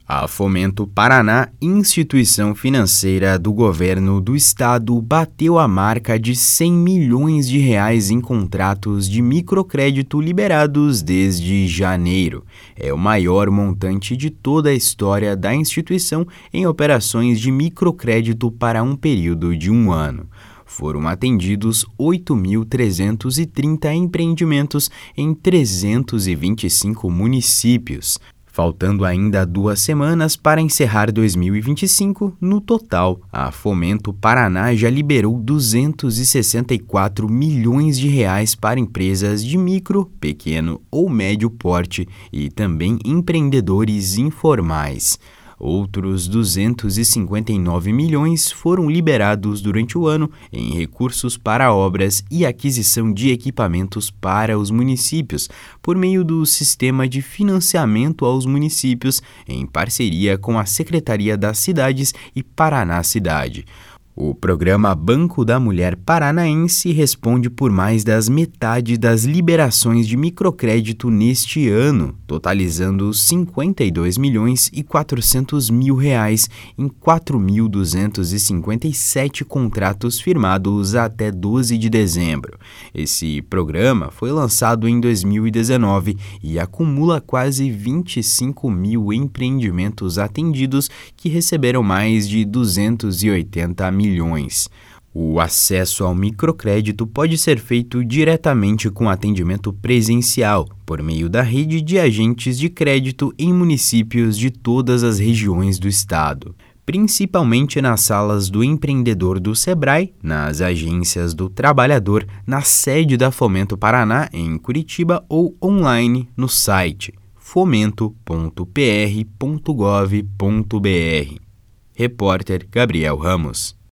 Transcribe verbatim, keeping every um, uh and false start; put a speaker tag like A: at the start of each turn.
A: A Fomento Paraná, instituição financeira do governo do estado, bateu a marca de cem milhões de reais em contratos de microcrédito liberados desde janeiro. É o maior montante de toda a história da instituição em operações de microcrédito para um período de um ano. Foram atendidos oito mil trezentos e trinta empreendimentos em trezentos e vinte e cinco municípios. Faltando ainda duas semanas para encerrar dois mil e vinte e cinco, no total, a Fomento Paraná já liberou duzentos e sessenta e quatro milhões de reais para empresas de micro, pequeno ou médio porte e também empreendedores informais. Outros duzentos e cinquenta e nove milhões foram liberados durante o ano em recursos para obras e aquisição de equipamentos para os municípios, por meio do Sistema de Financiamento aos Municípios, em parceria com a Secretaria das Cidades e Paraná Cidade. O programa Banco da Mulher Paranaense responde por mais das metade das liberações de microcrédito neste ano, totalizando cinquenta e dois milhões e quatrocentos mil reais em quatro mil duzentos e cinquenta e sete contratos firmados até doze de dezembro. Esse programa foi lançado em dois mil e dezenove e acumula quase vinte e cinco mil empreendimentos atendidos que receberam mais de duzentos e oitenta milhões. Milhões. O acesso ao microcrédito pode ser feito diretamente com atendimento presencial, por meio da rede de agentes de crédito em municípios de todas as regiões do estado, principalmente nas salas do empreendedor do Sebrae, nas agências do trabalhador, na sede da Fomento Paraná, em Curitiba, ou online no site fomento ponto p r ponto gov ponto b r. Repórter Gabriel Ramos.